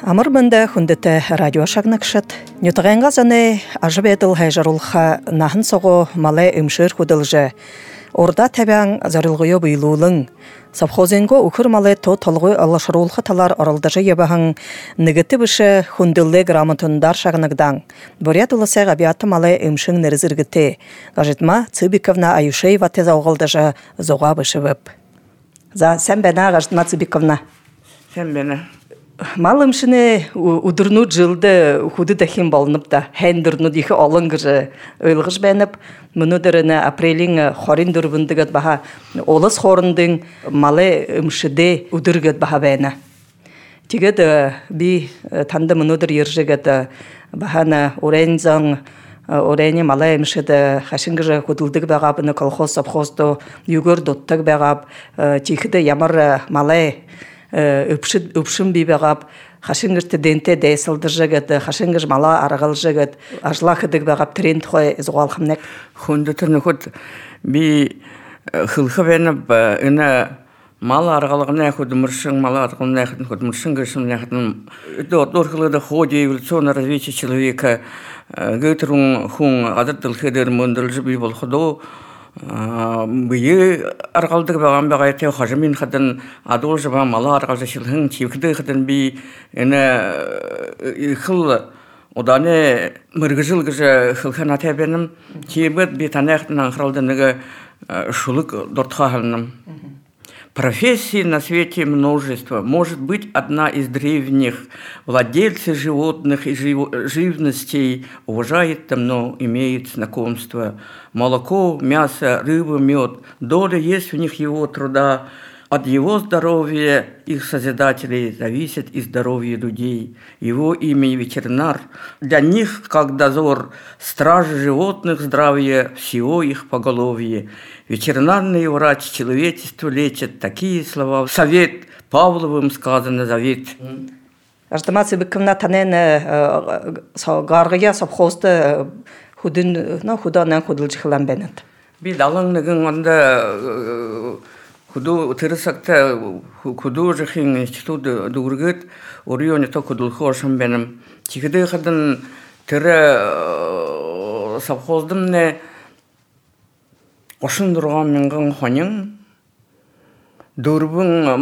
Амыр мында хүндіті радио шагнакшат. Нютағанға заны ажып еділ хайжарулха нахын соғы малай өмшір хүділжі. Орда табян зарылғыё бұйлуулың. Сапхозенго үкір малай то толғой алашырулха талар оралдажы ебахан негатив іші хүнділі грамотундар шагнагдан. Борят уласай ғабиаты малай өмшің нерізіргіте. Ғажитма Цыбиковна Аюшеева тез ауғалдажы зоға бішівіп. За, сән бәна ғажитма Цыбиковна. Сән бәна. Малымшыны удырну жылды худы дахин балынып да, хәндірну дейхі олыңғыры өйлғыш бәніп, мұнудырыны апрелин хорин дұрбындығыд баха олыс хорындың малы ұмшыды удырғыд баха бәні. Тегід би танды мұнудыр ержігід баханы орайнзан, орайны малы ұмшыды хашынгыры худылдық бәғабыны колхоз сапхозды югір доттық бәғаб, тегіді ямар малы үпшін бейбеғап, хашынгырты денте дәйсілдір жігіт, хашынгыр мала арғыл жігіт, ажлақыдық бәғап тренд қой зуғалқымнек. Хунды тұрны құд бей қылқы бәніп, үні мала арғалығына құдымыршың, мала арғалығына құдымыршың көршіміне құдым. Үті отлорқылыды ходе эволюционное развитие человека, гөтірің хуң адырдылқыдыр мұндылжы бей бол құду, бүйі арғалдық баған бәға әте қажымен қадын адол жыба мала арғалжы шылғын чевкіді қадын бей қыл оданы мұрғыжылғыжы қылған әте бәнім чебіт бей таны әқтін аңқыралдыныға шулық дортқа халыным. Профессий на свете множество. Может быть, одна из древних. Владельцы животных и живностей уважает там, но имеет знакомство. Молоко, мясо, рыба, мед. Доля есть у них его труда. От его здоровья их созидателей зависит и здоровье людей. Его имя ветеринар. Для них, как дозор, стражи животных здравия, всего их поголовье. Ветеринарный врач человечество лечит. Такие слова. Совет Павловым сказано завет. Аждама Цыбиковна танен гаргия совхозды худанан худылжы қылан бәнет. Бид алаңнығын онда Худу тырысакта худу жахин институт дургыт орионе то худул хошам бенем. Тикиде хадын тыры совхоздым не ошын дурган менган хонин дурбун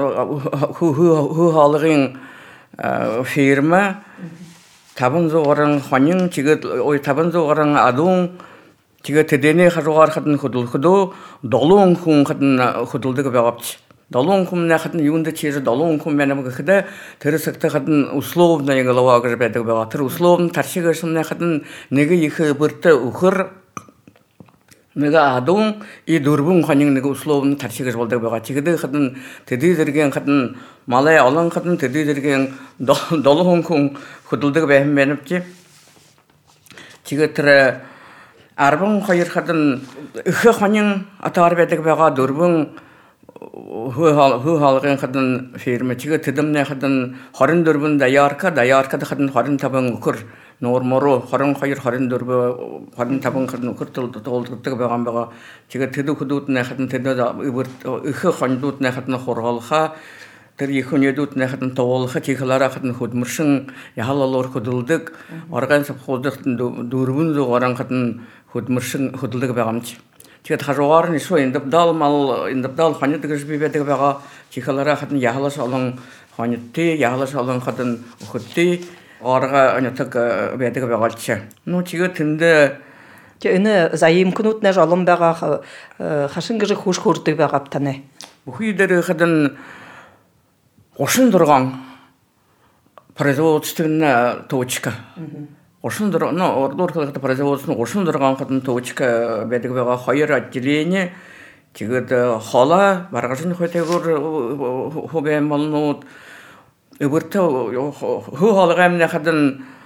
ху халыгын фирма табын зоғарың хонин тигет ой табын зоғарың адун Тига тедене хажугар хатын худул долун хун хатын худулдыгы бәгапчы. Долун хун не хатын юнда чежі долун хун мәнем гыхыда тырысыкты хатын условно голова гыжы бәдігі бәгатыр. Условно тарши гышым не хатын неге ехы бұрты ухыр неге адун и дурбун ханин неге условно тарши гыжы болдығы бәға. Тигіді хатын теди дірген хатын малай алан хатын теди дірген долун хун худулдыгы бәхім бәніпчі. Тига тірі Арбын қайыр қадын үхі қанын атар бәдігі бәға дұрбын ху халғын қадын фермечігі тідімне қадын қарын дұрбын даяркады қадын қарын табын ұқыр нормору қарын қайыр қарын дұрбы қарын табын қадын ұқыр толдықтығы бәған бәға тігі тіді құдуытына қадын тіді үхі қандуытына қадын қорғалға Тер ехунедут нехатн тоолха тихлара хатн худмыршын яхалалор худылдык орган сапхоздыктын дурбун зогаран хатн худмыршын худылдык багамч. Тигет хажугарын ишо индапдал ханет гыжбебедик бага тихлара хатн яхалаш алын ханетти яхалаш алын хатн ухутти арга анятак бедик багалча. Ну тигет тинде Үні заим күнут не жалым бага хашын гыжы хуш хурдык багаптаны. Ухидері хатн Ошын дұрған производственная точка. Ошын дұрған, ордорқылықты производственная ошын дұрған қатын точка бәдігі бәға қайыр отделение. Тегеді қала, барғашын қойтайғыр хобайын малынуыд. Үбірті ху қалыға әміне қатын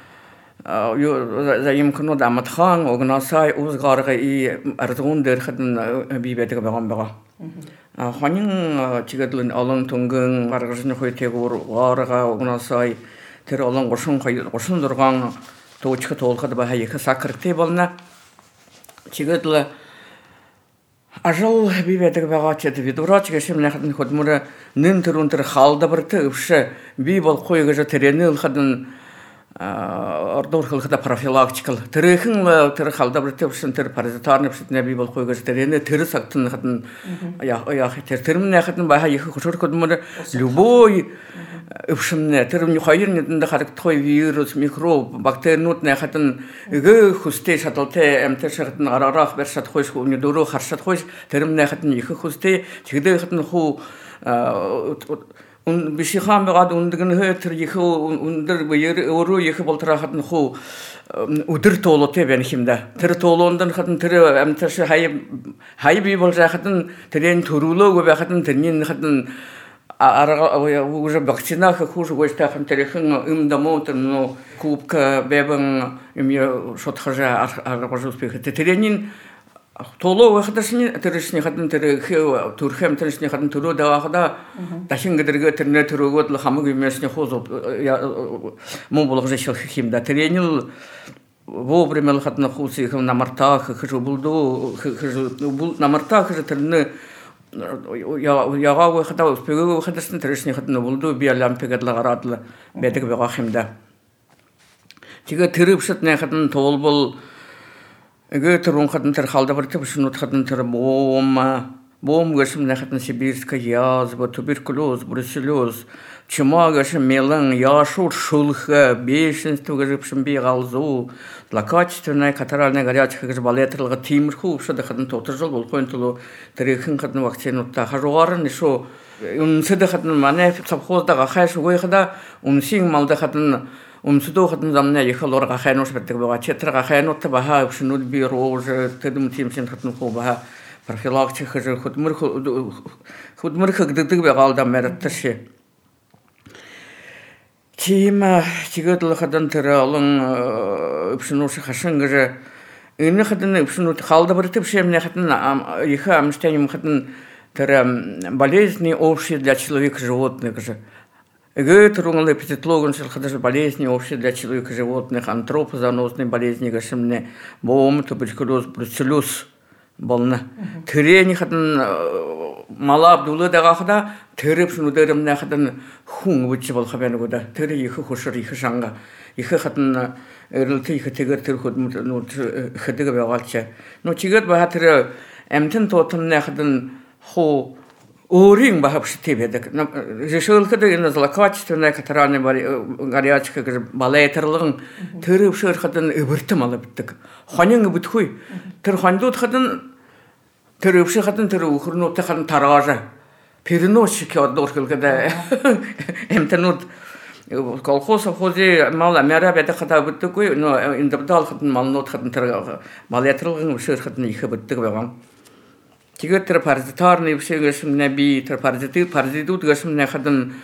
заим күнуд аматхан, оғынасай, ұзғарғы и арзуын дыр қатын бей бәдігі бәған бәға. Ханин тигедлин алын тунгын баргыжны хойтегур варга огнасай тер алын гошун дурган точка толкады баха екі сакырты болна тигедле Ажал бибедег багачет видурач гешем нахатын ходмура нын турунтер халда бирте өвшө би бол койгожа теренил хадын ордор хылхада профилактикал терехин тер халда бирте өвшөн тер паразитарны бишне би бол койгожа терене тер сактын хадын я термин нахатын баха их хошор ходмура любой өвшөнне термин хайрнэдэн харагдах вирус микроб бактериуд нахатын гэ хустэй шаталтай амтэр шатны араарах бэр шатхойш хүний дөрөө харшатхойш термин нахатын их хустэй чигдэ хатын хуу un bishiham bagad undgin heter их ундер бер ору их болтра хатын хуу өдөр тоолотой байна химда тэр тоолонд хатын тэр амтэрш хай би бол хатын тэрэн төрүүлөөг байхатын тэрний хатын уже вакцина хуже гостахан тэрхэн имдамот но кубка бебен им шотхажа аргажуспех тэрэнин толоо вахташни тэршни хатын тэр түрхэм тэршни хатын төрөө давахда дахин гэдэргэ тэрнэ төрөөгөд л хамаг юмэсни хууз мөн болгож химда тэрэнил вовремя хатын хууси хм намартах хжубулду намартах тэрнэ ягаа хата успег хатасны тэршни хатын булду би лампегадла гарадлы бэдэг бага химда тигэ тэрвшэтнэ хатын толбол Гетерун хатан тер халда бирте бушнут хатан тер бом гашим нахатан сибирская язва, туберкулез, бруцеллез, чума гашим мелан, яшур, шулха, бешенство гашим бигалзу, злокачественная катаральная горячая гашбалетрлага тимрху, что да хатан тотажал был контулу терехин хатан вакцину та хажуаран ишо унсыда хатан мане совхозда гахайш уйхада унсин малда хатан умсудо хатан замна ехал орга хайнош бертэг бага четрага хайнотта баха шнуд бирож тэдэм тимсэн хатан ху баха профилактик хажи худмыр хагддаг багалда мератташи тима чигэтл хатан тэралын шнуш хашин гэр энэ хатан шнуд халда бертэг шемне хатан иха амштаним хатан тэр болезни общие для человека животных же Гетерунглы петитлогон шелхадаш болезни общие для человека животных, антропозаносные болезни, гашимне, бом, туберкулез, бруцеллез, болна. Терени хатан мала абдулы дагахда, тереп шнудерымне хатан хун вычи бол хабяны года. Тере ихы хошыр, ихы шанга. Ихы хатан эрілті ихы тегер тер хыдыга бегалча. Но чигет баха тере эмтен тотымне хатан ху Урин бахапши тебедек. Решилкада ина злокачественная катаральная горячка балетерлыгын терепшер хатан ыбыртым ала биттик. Ханын битхуй. Тер хандут хатан терепши хатан тер ухурнут хатан таража. Переносчик доркылкада эмтенут колхоз хози мала мера беде хата биттик, но индивидуал хатан малнот хатан тер балетерлыгын шер хатан ихе биттик байган. Тигет тер паразитарный вшегашим наби тер паразитут гашим нахадан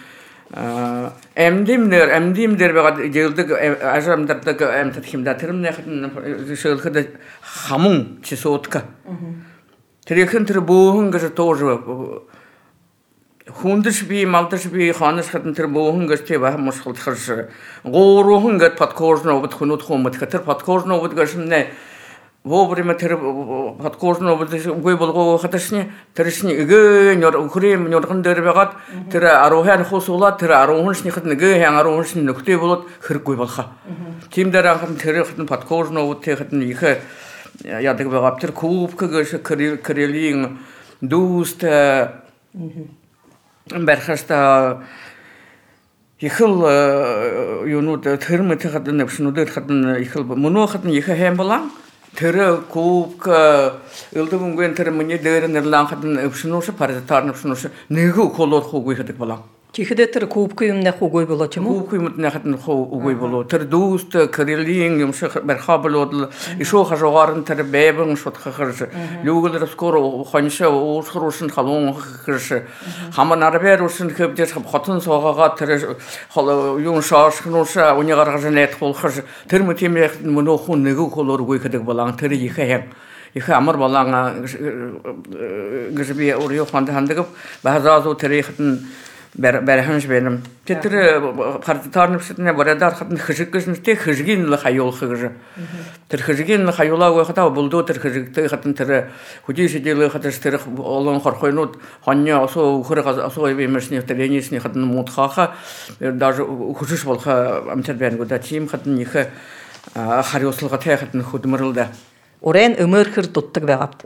эмдимдер багад jelдэг ажамдардык эмтат химда терим нахадан шелхада хамун чесотка терехин тер боохун гаш тоже хундыш би малтыш би ханыш хатын тер боохун гаш те ба мушхал хырш гоорохун гат подкожно бут хунут хомат хатер подкожно бут гашим не вовремя тэр подкожно үгүй болгоо хаташны тэршни гээ нөр ухрим нөргөн дээр байгаад тэр 10 хусуулаад тэр 10-ны хат нэгэ 10-ны нөхтэй болоод хэрэггүй болхоо. Тим дээр анхан тэр хатны подкожно үтэхэд их яадаг байгаа тэр кубка гэж крелийн дүүст бархаста ихэл юунууд тэрмэт хатны нэвшнүүдээр хатны ихэл мөнөө хатны их хэм болаа Тэр кубка илдэвүнген тэр миний дээр нэрлэн хатан өвшнөөш паразитарны өвшнөөш нэгүү холоор хугуй хадаг болоо. Чихдэ тэр кубка юмна хугуй болоо ч юм уу? Кубка юмна хатан хугуй болоо. Тэр дүүст крелийн юмших бархаблууд ишоо хажуугаар тэр бэбэн шутхахэр лүгэл скоро хоншоо уусхрушин халуун хэрш хаманарбэр ушин хэвдэж хотон суугаа тэр юм шаашхнууша унигаргаж нэт болохэр тэр мэтимэх мөнөөхүн нэгүү холоор хугуй хадаг болоо. Тэр ихэм их амар болоо гэжби өрөө ханд хандаг базаазуу тэр ихтэн бәрханш бенем. Тетре партитарны псетне борадар хатын хыжыкышны те хыжгин ла хайол хыжы. Тер хыжгин ла хайола ва хата булду тер хыжыкты хатын тер худи сидели хатыр тер олон хорхойнут ханья осо хырга осо бемешне теленисне хатын мутхаха даже хужыш болха амтер бен года тим хатын нихе харёслыга те хатын худмырылда. Орен өмөрхөр туттук багапты.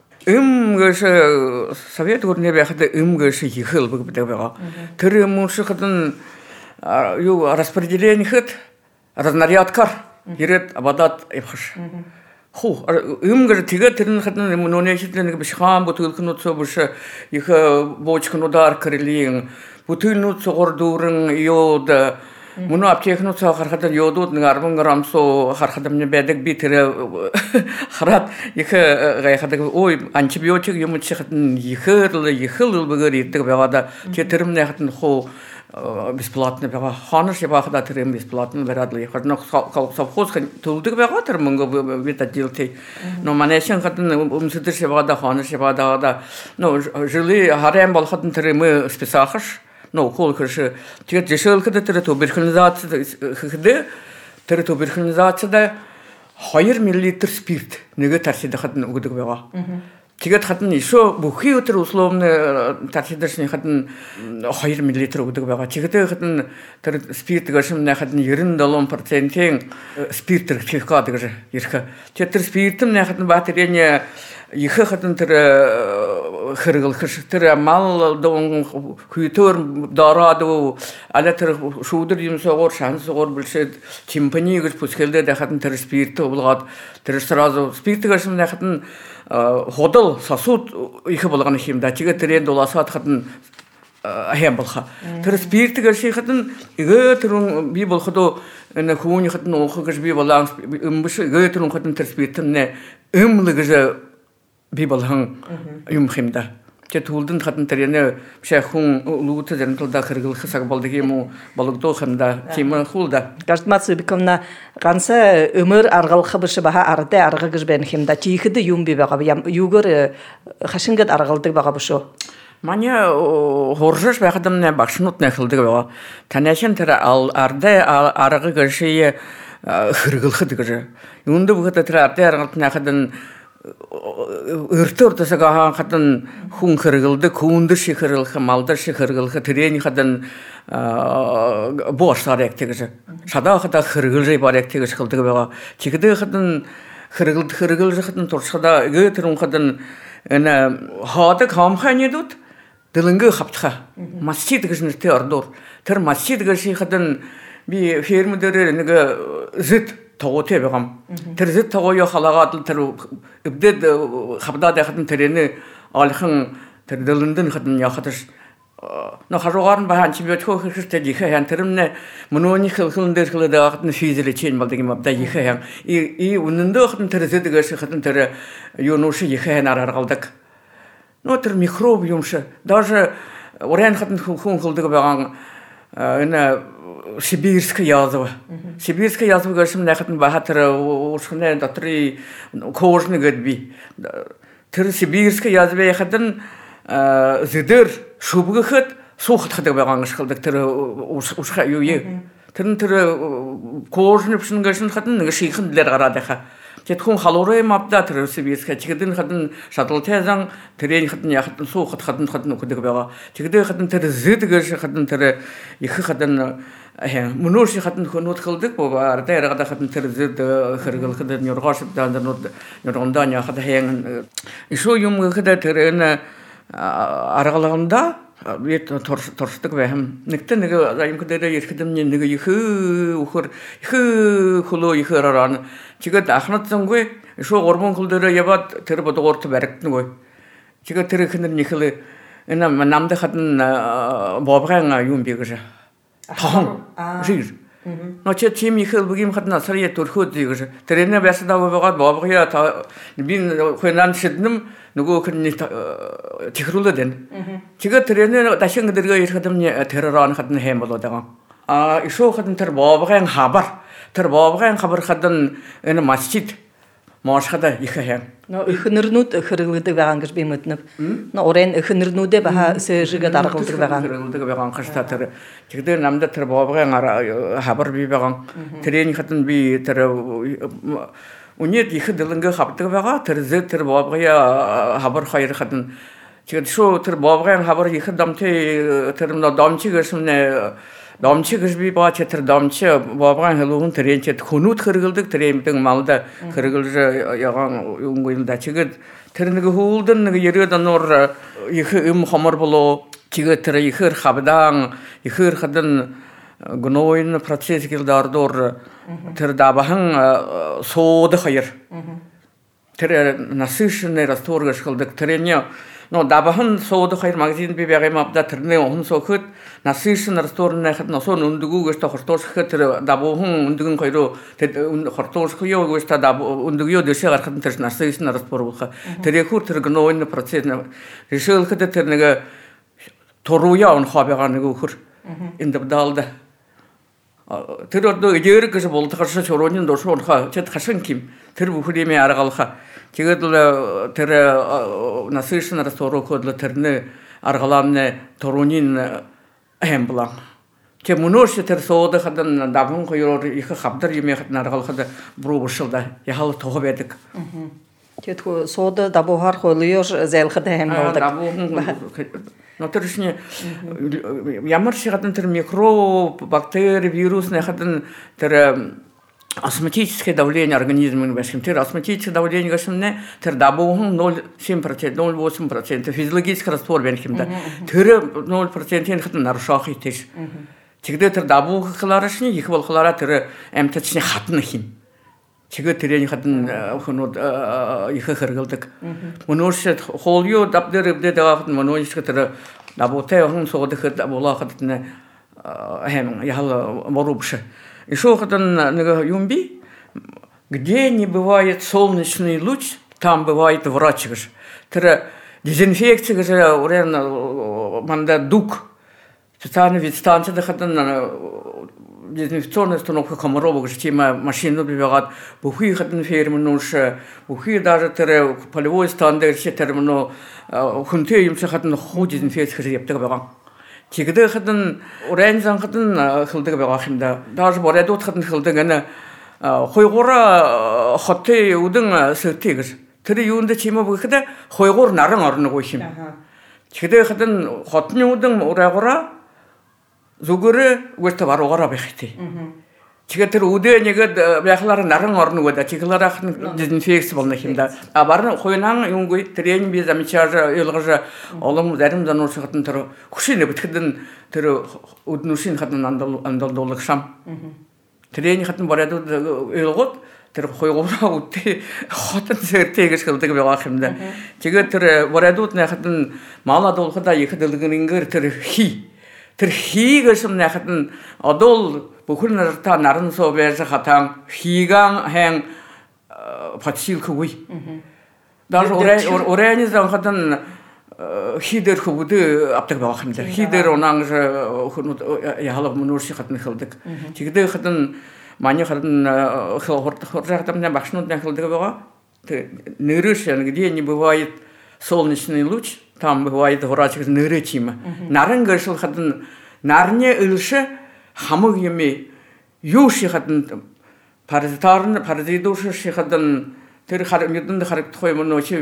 Гэш совет горне бяхады гэш ихыл быгбыда бага. Тэр муншы хатын ю распределение хат разнарядкар ирет абадат ипхаш. Ху гэш тигэ тэрэн хатын нонешитлэн бишхам бутылкнут собуш их бочкну дар крылин бутылнут согордурын йод Муну аптекну хархадан йодут нгарбын грамсо хархадамне бедек битре харат ихе гайхадак ой антибиотик юмчи хатын ихыл бөгөр иттик бягада тетеримне хатын хо бесплатно бяга ханыш ябахда терим бесплатно берадлы хатын совхоз тулдык бяга тер мунго витадилти но манешен хатын умсыдыр ябахда ханыш ябахда но жили харем бол хатын терим списахаш Ну, колкыш, тет жешелкада туберкулезация хыды, туберкулезацияда 2 мл спирт неге тарсида хатын угдык бага. Тигет хатын еще бухи утыр условно тарсидашны хатын 2 мл угдык бага. Тигет хатын спирт гашымна хатын 20% спирт сертификаты гыжы ирха. Тет спиртым на хатын батарея ихе хатын хыргыл хыштыр мал дон хүйтөр дараду алатыр шуудыр юмсогор шансогор билшет тимпани гэж пускелде да хатын тэр спирт булгад тэр сразу спирт гэшм да хатын ходол сосуд ихе болгон химда чигэ тэрэн дуласат хатын ахям болха тэр спирт гэши хатын игэ тэрун би болохдо энэ хүүний хатын уух гэж би баланс өмбөш игэ тэрун хатын тэр спиртне өмлэг би болхан юм химда те тулдын хатын терене шахун луты зенталда хыргыл хысак болдыгы му балыгдо хымда тима хулда Гартмацы биковна ганса өмөр аргал хыбышы баха арда аргы гыжбен химда тихиды юм би бага югөр хашынгат аргалдык бага бушо Маня хоржыш бахадымна башнут нахылдык бага танашын тера арда аргы гышы хыргыл хыдыгы юнды бу хата тера арда аргал нахадын Өртөртөсө гахан хатын хүн хыргылды, күндүр шихырылхы, малдар шихырылхы, трени хатын бош сарек тегежи. Шада хата хыргылжай барек тегежи кылдыгы бага. Чигиде хатын хыргылжы хатын туршада гөтөрүн хатын эне хады камхани дут, дылынгы хаптха. Масчид гыжнырты ордор. Тер масчид гыжи хатын би фермдер неге зыт тоғоте бегам. Терзит тоғойо халагатыл тер ибдед хабда дахатын терене алхын тердылындын хатын яхатыш. Но харогарын ба антибиотик хыште дихе ян теримне мунони хылдыр хылда хатын физиле чен балдыгы мабда дихе ян. И унунда хатын терзит гэш хатын тер юнуши дихе ян аргалдык. Но тер микроб юмшы. Даже орен хатын хүн хылдыгы баган эне Сибирская язва. Сибирская язва гашим нахатын бахатыр ушхне датри кожны гэдби. Тэр Сибирская язва яхатын зидер шубгы хат сухат хатыг байган шылдык тэр ушха юе. Тэр кожны пшин гашин хатын нэг шийхэн дилер гарадаха. Тет хүн халуры мапда тэр Сибирская чигдэн хатын шаталтайзан тэрэн хатын яхатын сухат хатын хөдөг байгаа. Чигдэ хатын тэр зид гаш хатын тэр их хатын Мунуши хатын хөнөт кылдык бу арда яргада хатын терзид хыргыл хыды нёргашып данданут нёргондания хата хен ишо юм хыда терен аргалагында бет торштык бэм никте неге зайым кыдыда еркидим неге ихы ухыр ихы хулу ихыраран чига ахнатсан гой ишо горбон кылдыра ябат тер бод горты барыктын гой чига тер хыныр нихылы эна намда хатын бобган юм бегежа Тахам, жир. Но че тим ихэл бгим хатна сарье турхуд дигэж. Тэрэне бясада богад бобгия та бин хөнан шидным нөгөө хэнни техрулы дэн. Чигэ тэрэне дашин гэдэргэ ирхэдэмне тэрэран хатна хэм болодагаа. Ишо хатна тэр бобгын хабар. Тэр бобгын хабар хатна энэ масчид Машхада ихаһен. Но ихнырнут хырылды багангыз бемөтнөп. Но орен ихнырнуде баха сөжиге даргылды баган. Хырылды баган кыштатыр. Тигдер намда тер бабаган хабар би баган. Тренинг хатын би тер унет ихе дылынга хапты бага тер зе тер бабага хабар хайр хатын. Тигдер шо тер бабаган хабар ихе дамте термно дамчы гышмне Дамчы гышби бачы тер дамчы бабаган хылугун тренчет хунут хыргылдык тремтин малда хыргылжы яган уңгылда чигит терниге хулдын ерөдөн ор ихе хамар боло чигит тер ихе хабдан ихе хадын гнойн процесс гилдардор тер дабахан соды хайр тер насышны расторгыш кылдык треня но дабахан соды хайр магазин бибегем абда терне он сокыт насышын расторны хат насон ундугу гыста хортош хатыр дабохан ундугун койро хортош койо гыста даб ундугу дөшө аркатын тер насышын распор булха терекур тер гнойн процесс решил хат тернеге торуя он хабеганыгы хур индибдалда тэр одоо ижээр гэж болдохоос чорооны дошоо ха чад хашин ким тэр бүхриймээ аргалха тэгээд л тэр насышын растороо кодло тэрнэ аргаламны торуунын эмблам че мунош тэр соода хадан давын койроор их хабдар юмээ хатан аргалхад брубушылда яхал тоо байдаг тэгээд соода дабохар хойлоор зайлхад эмблдаг но тэршний ямар шигатын тэр микро бактери вирусны хатын тэр астматическое давление организма башким тэр астматическое давление гашымне тэр дабуун 0,7% 0,8% физиологический раствор бенхимда тэр 0% хатын нарушах итеш чигдэ тэр дабуу хларашны их болхлара тэр эмтчны хатны хим чигэ тэрний хатын хонод их хэргэлдэг мөнөөш холё дабдэрбдэ даахт мөнөөш тэр дабуутай хон содохд булахтны хэм яхал морубш еще хатын нэг юмби где не бывает солнечный луч там бывает врач гыш тэр дезинфекция гыш урен манда дук специальный вид станция хатын дезинфекционная установка комаров гыш тема машину бивагат бухи хатын фермнуш бухи даже тэр полевой стандарт термино хунтэй юм хатын хуу дезинфекция хийдэг байгаа чигдэ хатын урензан хатын хилдэг байгаа хэмдэ даже боредот хатын хилдэг ана хойгора хоттэй үдэн сэтигэр тэр юунд чимээ бүхэдэ хойгор наран орно гоо хим чигдэ хатын хотны үдэн урагора зүгөрө үгтэй баруугаараа байхтэй чигэ тэр үдэ нэгэд байхлаар наран орно года чигларах дезинфекция болно хэмдэ а барна хойнан юунгой тренинг би замечар ялгаж олон зарим занууч хатын тэр хөшинэ бүтгэдэн тэр үднүшин хатын андалдуулах шам тренинг хатын боредод ялгод тэр хойгоороо үдэ хотон зэртэгэж хэлдэг байгаа хэмдэ чигэ тэр боредод хатын маладуулхада их дэлгэнгээр тэр тэр хийгээсм хатын одол бүхэн нарта наран сообэж хатан хийган хэн патсилхгүй даже оряни зан хатан хидер хөвдө аптаг байгаа хэмдэр хидер онанг хөнөд яхалав мөнөрши хатан хэлдэг чигдэ хатан маний хатан хоржахтамна багшнууд хэлдэг байгаа нэрш где не бывает солнечный луч там бывает врач нэрчима наран гэршил хатан нарны ылшы хамаг юми юуши хатан паразитуш хатан тэр харагданд харагдахгүй юм нөө чи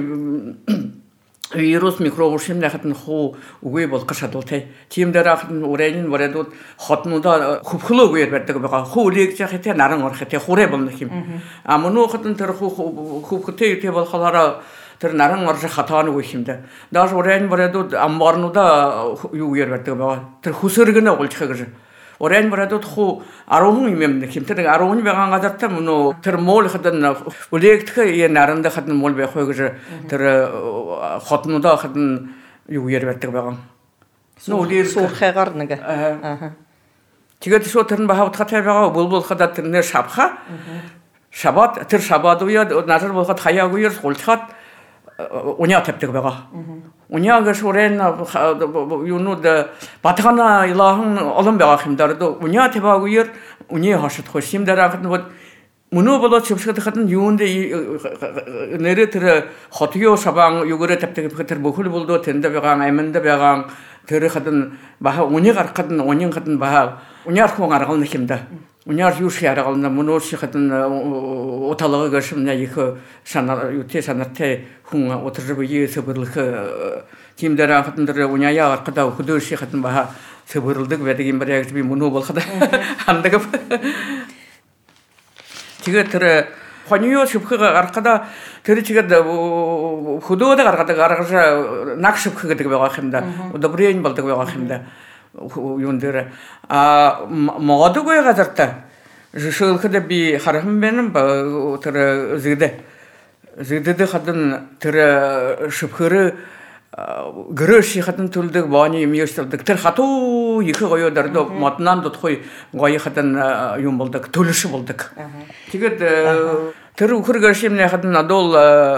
вирус микробушим хатан хуу үгүй болох шадлтай тийм дээр хатан урэнин боредууд хотнуудаа хөвхлөөгүй байдаг байгаа хуулийг жахтай наран орхтой хурэ болно юм а мөнөө хатан тэр хөвхтэй тий болохлаараа тэр наран орж хатааны үгүй юмда даже урэн боредууд амбарнуудаа юу ярьдаг байгаа тэр хүсэргэнэ олчих гэж Орен боредууд хуу 10 юм хэм тэр 10 байгаа газартаа мөн тэр мол хатан үлээгдэх наранд хатан мол байх вэ гэж тэр хотнуудаа хатан юу ярьдаг байгаа. Нүүлэр суурхайгаар нэг. Тэгээд шо тэр бахавт хатай байгаа булбул хадат тэр шабха. Шабат тэр шабад уяд назар болоход хаяагүй гулчхад уня тавьдаг байгаа. Уняга шурен юунууд батгана илахан олон байгаа юм даа. Уня таваагүй уня хашид хош юм дараа хад Муну болот чөпсөт хатын юунде нере тире хотио сабаң югуре таптыгы хатыр бухул болду тенде баган аймында баган тире хатын баха уни гаркатын онин хатын баха уняр хуң аргалны кимде уняр юш яргалны муну хатын оталыгы гашымна екі санар юте санарте хуң отырып ие сыбырлык кимдер хатындыр уняя аркада худуш хатын баха сыбырлдык бедеген бир ягы муну болхада андыгып Тигетре хоньё шипхыга аркада тери тигет худода аркада гаргажа накшипхыга деге багымда удобрень болдык багымда юндере моду гой газарта жышылхыда би харахым беним тери зиде хадын тери шипхыры грыши хатын түлдік баны емештілдік тір хату екі қойы дарды матынан тұтқой қойы хатын юм болдық төліші болдық тегет тір ұқыр грышемне хатын адол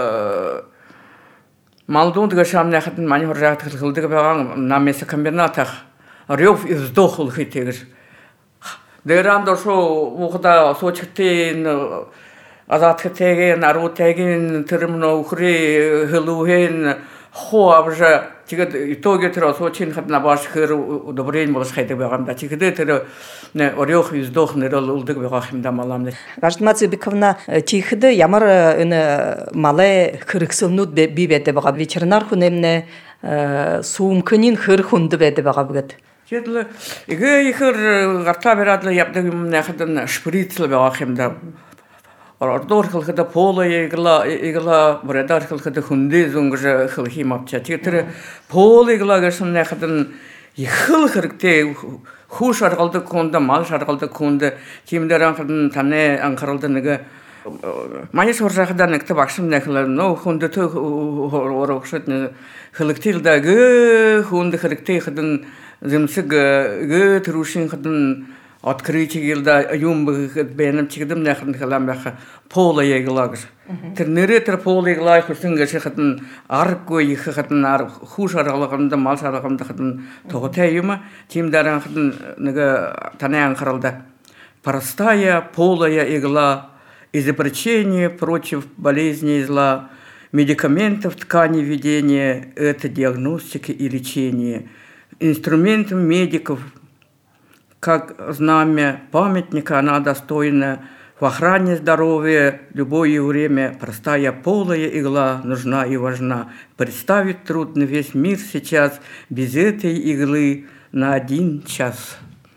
малдунд грышемне хатын мани хоржақты қылдық баған намесі комбинатақ рев издох ұлхи тегір дайранда шо ұқыда сочықтен азатқы теген ару теген тірімін ұқыры ғылуhen Хоабжа тигет итоге тро сочин хатна баш хыр удобрень болш хайда багамда тигде тро не орёх издох не ролдык багамда маламне Гаждмацы биковна тихде ямар эне мале хырыксылнут бибете бага ветеринар хунемне суумкынин хыр хунды беде бага бгет Жетле иге ихыр гарта берадлы яптыгым не хатна шприцл багамда Ордор хылхыда пола игла бредар хылхыда хунди зунгжа хылхи мапча тигетре пола игла гашын нахатын ихыл хырыкте хуш аргалды конда мал шаргалды конда кимдеран хатын тане анкаралды неге мани соржахда некте бакшым нахлар но хунды то орокшат хылыктилда ге хунды хырыкте хатын зымсыг ге трушин хатын Открытие гилда юмбы бенем чигдем нахрын халам баха пола еглагыр. Тернере тер пола еглай хусынга шахатын арко их хатын ар хуш аргалагында мал шарагында хатын тоготай юма тимдаран хатын неге танян каралда. Простая полая игла, изобретение против болезней зла, медикаментов ткани ведения, это диагностика и лечение. Инструментом медиков как знамя памятника, она достойна в охране здоровья любое время. Простая полая игла нужна и важна. Представить трудно весь мир сейчас без этой иглы на 1 час.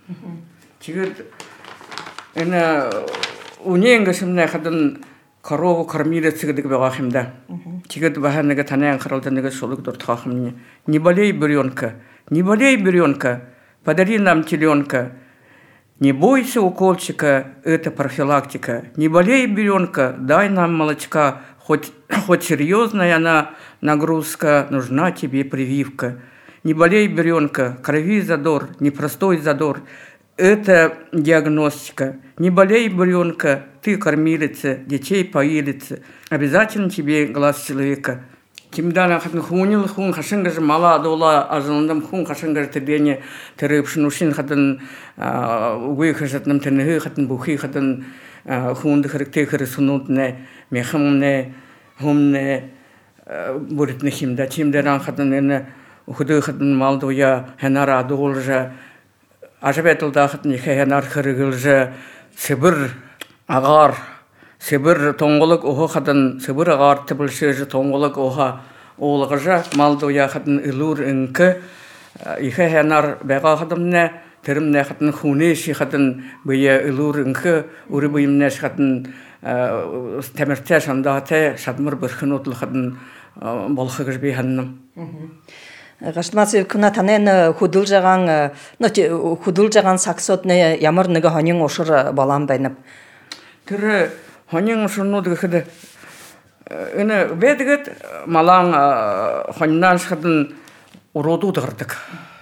У нее хадан корову кормили цигдик бегахимда. Тигет баханага танян харалтанага шолук дуртхахимни. Не болей, буренка, не болей, буренка. Подари нам теленка. Не бойся уколчика, это профилактика. Не болей, буренка, дай нам молочка. Хоть серьезная она нагрузка, нужна тебе прививка. Не болей, буренка, крови задор, непростой задор. Это диагностика. Не болей, буренка, ты кормилица, детей поилица. Обязательно тебе глаз человека. Кимдана хатн хунил хун хашингаж мала дола ажындам хун хашингаж тедене терепшнушин хатн уйхажатнам тенех хатн бухи хатн хунд характер сунутне мехамне хумне буритне химда тимдеран хатн эне худы хатн малдоя хенара должа ажабетылда хатн хенар хыргылжа сибир агар Сибир тоңголык оха хатын сибир агар тибилшежи тоңголык оха олгажа малдоя хатын илур инке ихе хенар бега хатымне теримне хатын хунеши хатын бия илур инке ури бимне хатын темерте шандате шадмыр бирхнутл хатын болхагыш би ханным Гашмасы күнә танен худылжаган саксотне ямар неге ханин ошыр балам байнып Тире ханин шунну дигеде эне бедигет малаң ханнан шхатын уроду дырдык.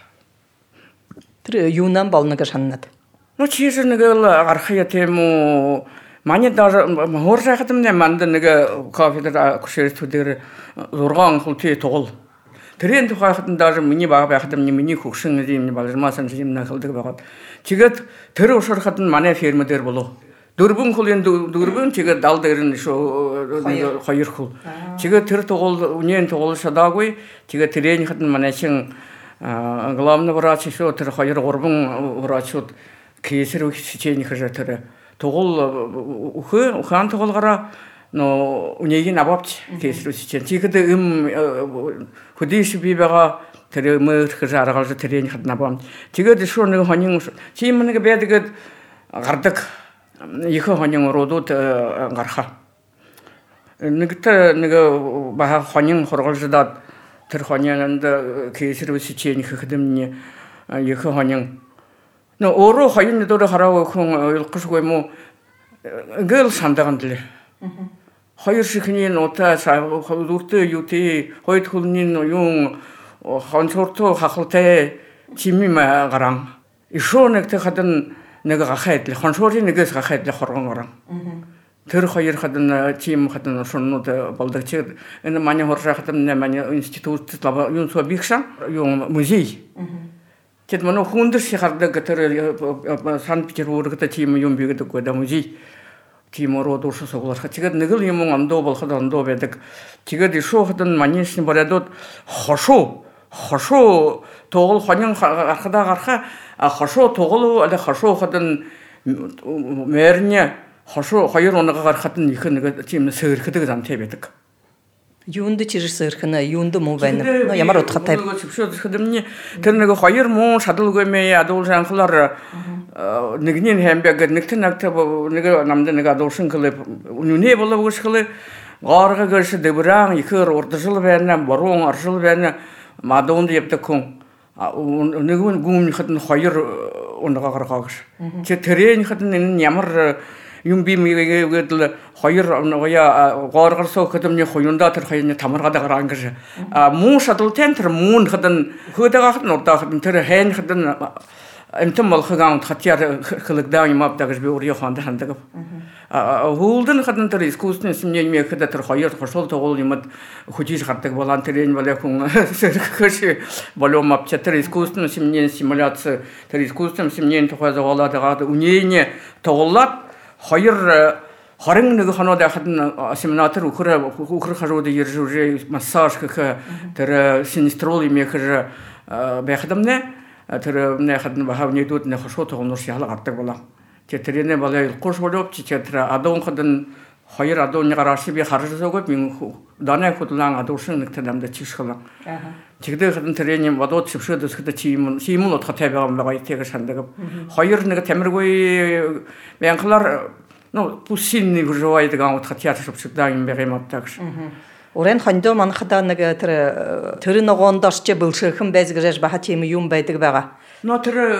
Тире юнан балныга шаннат. Ну чиже неге архия тему мане даже хоржа хатымне манда неге кафедра кушертудер зурган хулти тогыл. Тирен тухахтын даже мини бага хатым мини хукшын дим балжмасан дим нахылдык багат. Чигет тире ошор хатын мане фермедер болу. Дөрбүн хул енді дөрбүн чиге далдырын шо хайыр хул. Чиге төр тогол унен тогол шадагой чиге тренинг хатын манашин главный врач шо төр хайыр горбун врач от кейсер учение хажа төр тогол ухан тогол гара но унегин абапч кейсер учение чиге худиш бибага төр мөр хажа аргалжа тренинг хатын абам чиге шо нэг ханин чимнеге бедеге гардык 이거 환영으로도 гарха. 내가 바 환영 хорголжда тэр 환영인데 кейсэр үсчээн хэхдэмний 이거 환영. но өөрөө хоёрын дөрөөр хараагүй хүн ойлгохгүйгүй юм уу? Гэл сандагандлээ. Хоёр шихний нота үртэ юти хоёрт хүлний юм хонцорто хахалтай чимима гаран. ишонэгтэй хадан нэг гахайд л хоншорын нэгээс гахайд л хоргон орон. Тэр хоёр хадан чим хадан шуннууд болдогч энэ манай хоршаа хадан манай институт юм суу бихшан юм музей. Тэд манай хүндэр шихардаг тэр Санкт-Петербургт чим юм бигдэг года музей. Тимороо дуршаа согларха. Тэгээд нэг л юм ондоо болоход ондоо байдаг. Тэгээд ишоо хадан манийшны борядууд хошоо тогол хонин гарахаа хошоо тоглоо аль хошоо хадан мэрня хошоо хоёр оноо гарахад нэг нэг тийм сэрхэдэг замтай байдаг. Юунд чирэр сэрхэнэ юунд муу байна. Ямар утгатай. Хэдэмний тэр нэг хоёр муу шадалгүймээ адуулжанхлаар нэгний хэмбэг нэгтэн нэг намд нэг адуулшин клуб үнэ боловгошхлы гарга гэрш дэбран ихэр урдшил байна борон аршил байна мадонд явдаг хүн нэгэн гүм хатан хоёр оноо гаргаагш. Чи тэрэн хатан энэ ямар юм би мэгэл хоёр оноогоя гооргарсоо хатамны хуйнда тэр хоёрны тамаргада гараан гэж муу шадалтен тэр муун хатан хөдөг хатан урдаа хатан тэр хэн хатан эмтэн молхогаан хатяар хөлөгдөө юм авдаг гэж би өөрийн хонд хандаг. Хуулдан хатан тэр искусственный семьями хэдэ тэр хоёр хошол тоглол юмд хүжиж гардаг болон тэрэн болоо хүн хэрэг болом авч тэр искусственный семьяны симуляц тэр искусственный семьяны тухай зоолоод үнэний тоглолт хоёр 21 хоноод хатан семинатор үхэр харууд ирж массаж гэх тэр синестрол юм ихэр байхдамнэ тэр хатан бахавнийдүүд нэ хошоо тогломор шалга гардаг болоо. Тэрний болоо илгууш болов чи тэр адуун хатан хоёр адууны гарааш би харжсаагүй би данаа худлаан адуушин нэг тамда чишхлаа. Тэгдэ хатан тэрний бодоод чившөөд өсгөд чим утгатай байгаа юм байгаа тийгэр сандаг. Хоёр нэг тамиргүй бянхлаар пусинни вживает гаут хотят чтобы всегда им берем аптакш. Урен хондо манхада нэг тэр ногондорч бэлшэхэн байзгэж бахат юм юм байдаг байгаа. Но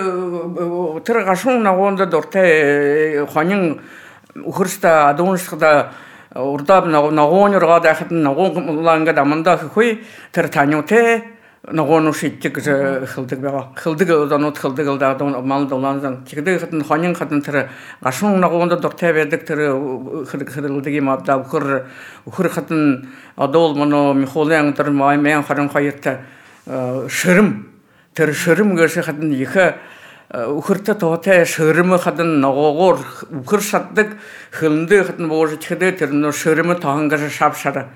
тэр гашун ногонд дуртай хонин ухэрста адууншда урдаб ногоонёргаа дахад ногоонланга аманда хүй тэр таниуте ногоон шийддэг хэлдэг байгаа. Хэлдэг онод хэлдэг л даа мал долоонсан. Тэгдэг хатан хонин хатан тэр гашун ногоонд дуртай байдаг тэр хэлдэг юм авда ухэр хатан одол моно михолын тэр маян харан хоёрт ширм тэр ширм гэж хатан ихэ ухэртэ тоотой ширм хатан ногоогоор ухэр шатдаг хэлэндээ хатан боож ихэдэ тэр ширм тоongаж шавшара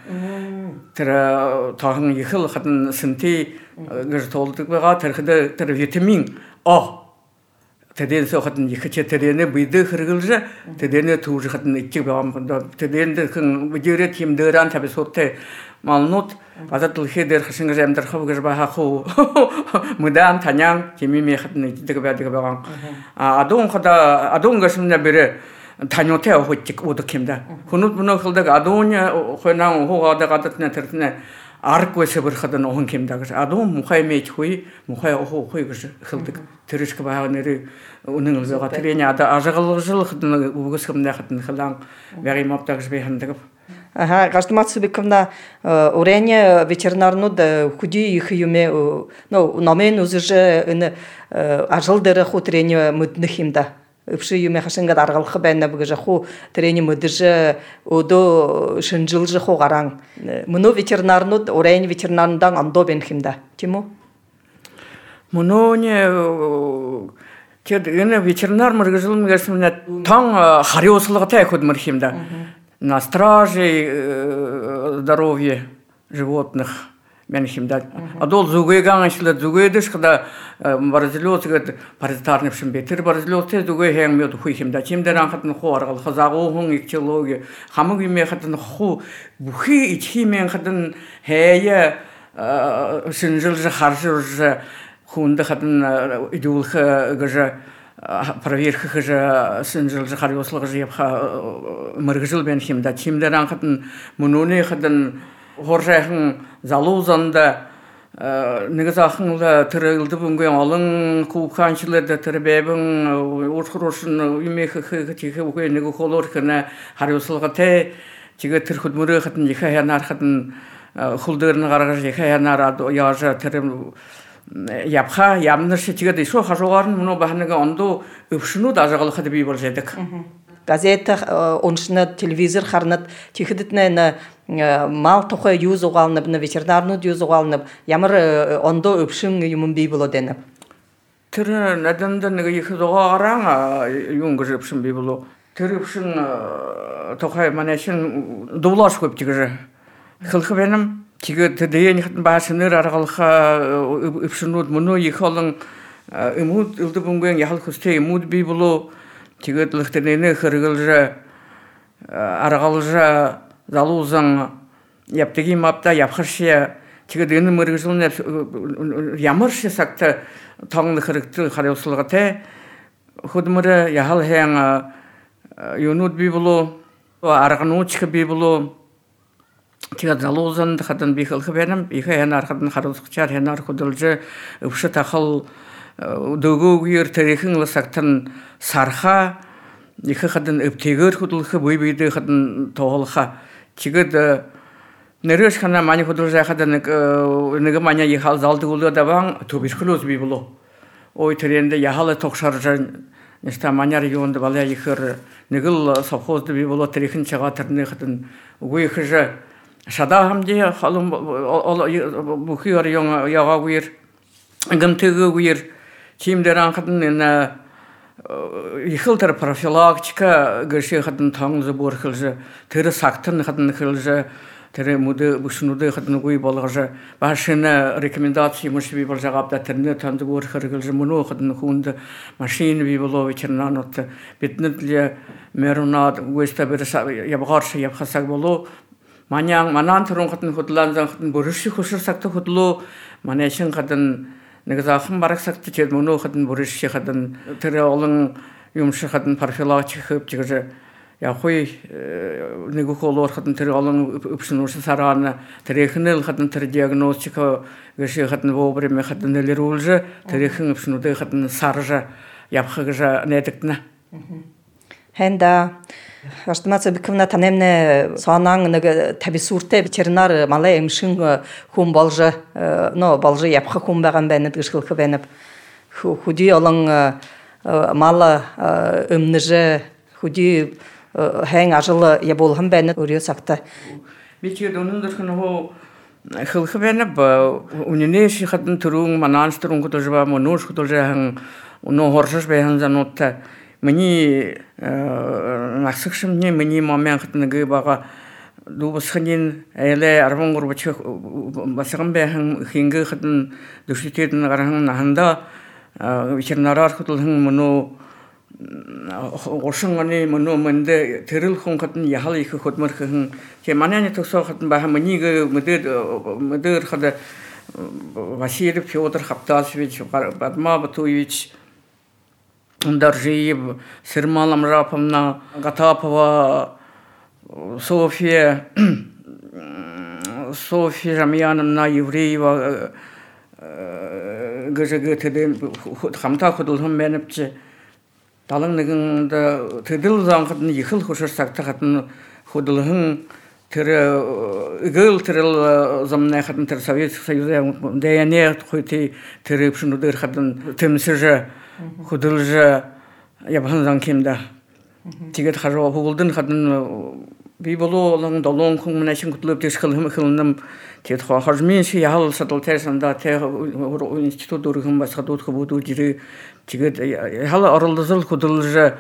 тэр тоон ихэл хатан сэнти гэж толдог байгаа тэр витамин А тэдэнс хатан ихэч тэрэнэ бидэ хэрэгэлж тэдэнэ түүж хатан ичиг байгаа тэдэнэ хэн бидэрэ тим дэран табисотэ малнут адатл хедэр хашингэр амдархав гэж бахаху мудан танян кимими хатан ичдэг байгаа адуун гэшмнэ бэрэ таниотэй хутик удакимда хүнүүд мөнө хэлдэг адуун хонан хугадаг адатна тэрнэ арггүй сэбэрхад нохон кимда гэж адуун мухай мэж хуй мухай хуй гэж хэлдэг тэрчг байгаа нэр үнэн л байгаа тэрний ажиглалжлах үгсгэмнэ хатан хэлэн бэрим авдаг гэж би хандаг. Гартмац бикмна урение ветеринарнууд худи их юме номен үзэж энэ ажил дээр хутрение мэднэх юм да. Өвши юм хашинга даргалах байна гэж хуу тэрний мэдэж өдөө шинжилж хуу гаран мөнө ветеринарнууд урень ветеринарндан ондоо бэнх юм да тийм үү? Мөнөний Тед ene ветеринар мыргыжылым герсимне таң харёслыгы тәкүд мырхимда. На страже здоровья животных менхимда. Адол зугайган ашлы зугайдыш когда барзилёс гет паразитарный пшим бетер барзилёс те зугай хәңмёд хуйхимда. Чимдеран хатын хуаргал хазагуһун икчелоги хамыгы ме хатын ху бухи ичхимен хатын хәя шинжилжы харжылжы хунда хатын идулха гажа проверка гажа шинжилжы харёслыгы жепха мыргыжыл бенхимда. Чимдеран хатын мунуне хатын хоржайхын залузанда негізахынла тірілді бүнген алың кубханшыларды тірбебін оршқырушын үймекі тегі өкей негі қолыр кіні харюсылға тәй тегі түрхудмұры қытын ехай янар қытын құлдырын қарғаш ехай янар яжы тірім япха ямнышы тегі дейшо қажуғарын мұны бағынығы онды өпшіну дажығылы қыды бей бол жедік. Газета, оншына телевизор харнат тихидитне мал тухай юз угалнып, ветеринарну юз угалнып, ямыр ондо өпшүн юмун бей боло деніп. Тірі нәдімді неге ехізуға араң юнгыз өпшүн бей боло. Тірі өпшүн тухай манешін дулаш көп тігіжі. Қылқы бенім, тігі тідейін қытын башыныр арғалыға өпшүнуд мұны ехалың үмуд үлді бүнген яхал күсте үмуд бей боло. Тигет лыхтенене хыргылжа аргалжа залузан яптыги мапта япхыршия тигет эне мыргылжа ямыршы сакта таңны хырыкты харыусылга те худмыры яхал хэң юнут би булу арганучка би булу тигет залузан хатын бихыл хбенем ихен архатын харыусыкчар хенар худылжа упшы тахыл дөгө гүйер тарихын лысақтан сарха екі қадын өптегір құдылқы бөйбейді қадын тоғылға тегід нөрөш қана мани құдылжа қадын үнігі мания ехал залды ұлы дабаң төбешкіл өз бей бұлу. Ой түренді яхалы тоқшаржа нешта мания регионды балия ехір нүгіл совхозды бей бұлу тарихын чаға түріне қадын ұғы ехіжі шада хамде қалым бұқи арыйон яға гүйер гымтығы гүйер Чимдеран қытын ехілтір профилактика гөрше қытын таңызы бұр қылжы, түрі сақтын қытын қылжы, түрі мұды бұшынуды қытын ғой болғыжы, башыны рекомендации мұшы бей бол жағапта түріне таңызы бұр қылжы, мұны қытын құнды машины бей болу ветеринан отты, бетінілі мәрунат өсті бір ябғаршы ябқасақ болу, манан тұрын қытын құтыланзан қытын бұрышы құшыр сақты құтылу, манайшын қытын Негізақын барақ сақты тед мұны қадын бұрышшы қадын түрі олың юмшы қадын профилактика қып жегізі. Яқой негі қолуар қадын түрі олың үпшін ұршы сарағаны түрекінел қадын түрі диагностика гөші қадын вобреме қадын әлер олжы түрекін үпшін ұдай қадын саржы япқығыжы нәдіктіні. Хэнда Аштамаца биковна танемне соанан табисурте ветеринар малай эмшин хум балжы балжы япха хум баган бенет гышкылкы бенеп худи алың малы өмныжы худи хэн ажылы я болган бенет өрү сакта биче донундыр хо хылкы бенеп унине шихатын турун мананс турун кутужба монуш кутужахан уно хоршыш бехан занотта Мені нақсықшым не мені мамян қытынығы баға дубысқынен әлі арван ғұрбачы басығын бәхін хенгі қытын дүшететін қарағын нағында ветеринарар қытылғын мұны ғошыңғаны мұны мүнді түріл құн қытын яхал екі қытмыр қығын ке манәне тұқса қытын баға мінегі мүдір қыды Васильев Федор Хаптасович Батма Батуевич Даржиев, Сырмал Амраповна, Гатапова, Софья Жамьяновна, Евреева, ГЖГ хамта худылғын бәніпчі. Талыңнығында түділ заңғытын ехіл құшыр сақты қатын худылғын түрі үгіл түріл замнай қатын түрі Советский Союзы дәйәне қойты түрі үпшін ұдыр қатын түмсіжі худылжы ябхан занкемда тигет хажо хугулдын хадын би болу олың долон кун менешин кутлуп тешкылым кылындым тет хажмин ши ял сатыл терсанда те институт дургын басқа дут кубуду жири Тигет хала орылдызыл худылжы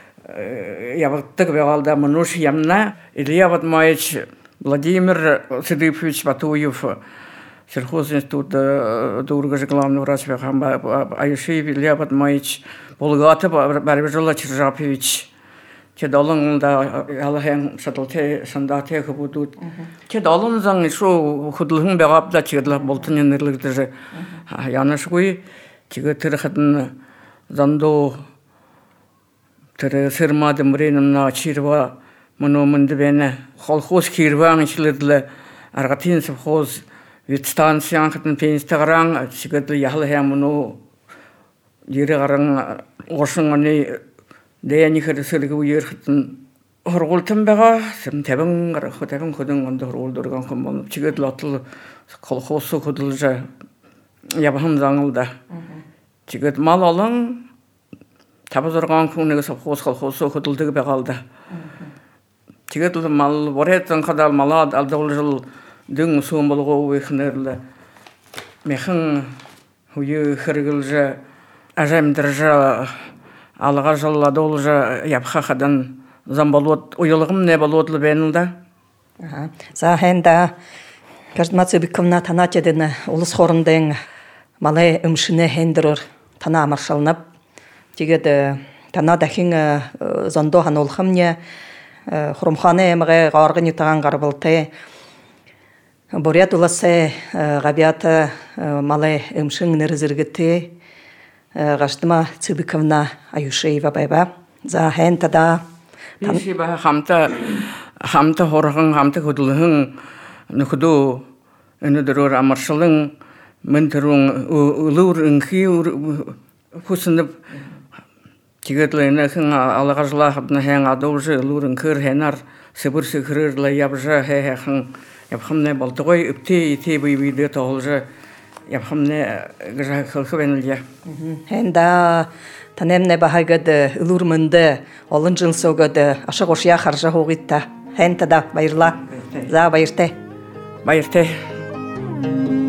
ябыттык бегалда Мануш ямна Илья Батмаевич Владимир Сидыпович Батуев сельхозинститута Дургажи главный врач Аюшиев Илья Батмаевич Булгатов Барбежола Чержапович Чедалыңда ялахен шатылте шандате хубудут Чедалыңзаң шу худылың бегапда чедла болтын енерлигдеже янашгуй чиге тирхатын зандо тире сырмадым бренымна чирва мономынды бене колхоз кирваң ичлердле аргатин совхоз ветстанцияң хатын пенстаграң чигедле ялахен муну дире гараң ошыңаны Дәяни хәрсәлеге уйырхтын хоргултын бага сем табын хотабын ходын онда хоргулдырган ком чигет латыл колхозы ходылжа ябхан заңылда чигет мал алың табызырган күнеге совхоз колхозы ходылдыгы багалда чигет мал бореттен кадал малад алдыл жыл дөң суым болгоо уйхнерле мехин уйы хыргылжа ажамдыржа Алға жылла должа япхадан замбалот уйлыгым не болодлы бенилда. Захенда Каждма Цыбиковна тана чедена улус хорындың малай өмшіне хендерор тана маршалнап. Тегеді тана дахин зондо хан олхамне хрумхане эмге гаргын ютаган гарбылты. Борят уласы габията малай өмшин нерзиргети. Каждма Цыбиковна Аюшеева байба. За хентада Бишиба хамта хоргын хамта худулын нухду энедер амаршылын ментруң улур инхи хусынып тигетлене хэн алагажла хабна хэн адовжы улурын кыр хенар сыбыр сыкырла ябжа хэн япхамне болтогой үпте ите бийде толжы япхамне гжа хылхвенлья хенда танемне бахагады улурмынды олон жыл согады аша гошя харжа хогитта хентада байырла за байырте байырте